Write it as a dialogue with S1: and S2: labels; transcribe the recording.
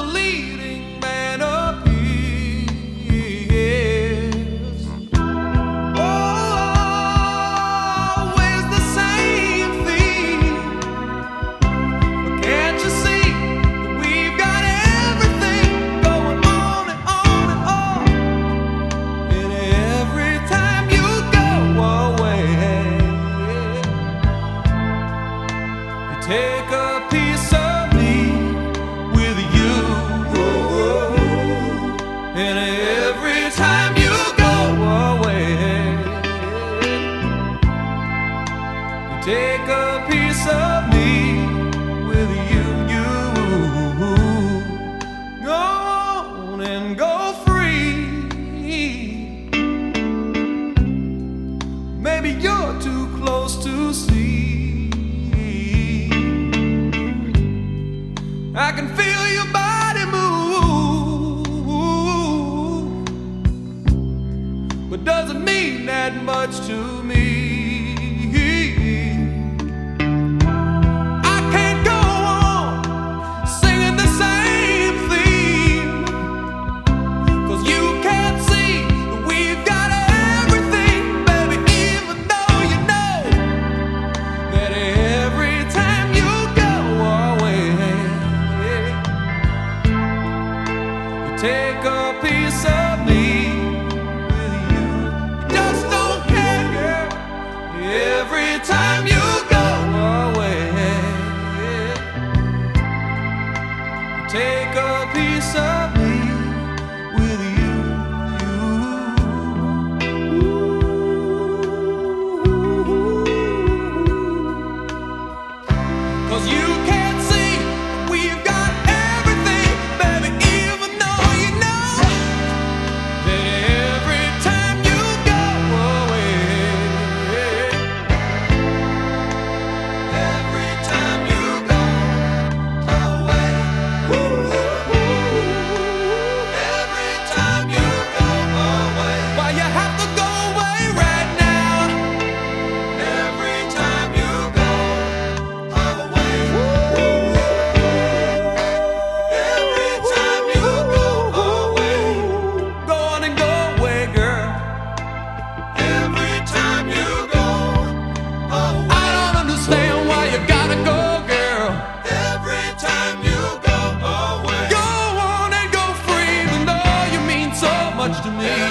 S1: the leading man appears. Always the same theme. But can't you see that we've got everything going on and on and on? And every time you go away, you take a piece of me with you. And every time you go away, you take a piece of me with you. Go on and go free. Maybe you're too close to see. I can feel your body move, but doesn't mean that much to me. I can't go on singing the same theme, 'cause you can't see that we've got everything, baby, even though you know that every time you go away, take a piece of me with you. You just don't care, girl. Every time you go away, take a piece of me with you. 'Cause you can't see we've got everything, baby, even though you know that every time you go away, every time you go away, every time you go away, why you have to go away right now? Every time you go away, every time you go away, go on and go away, girl. Every time you go away, I don't understand why you gotta go, girl. Every time you go away, go on and go free, even though you mean so much to me.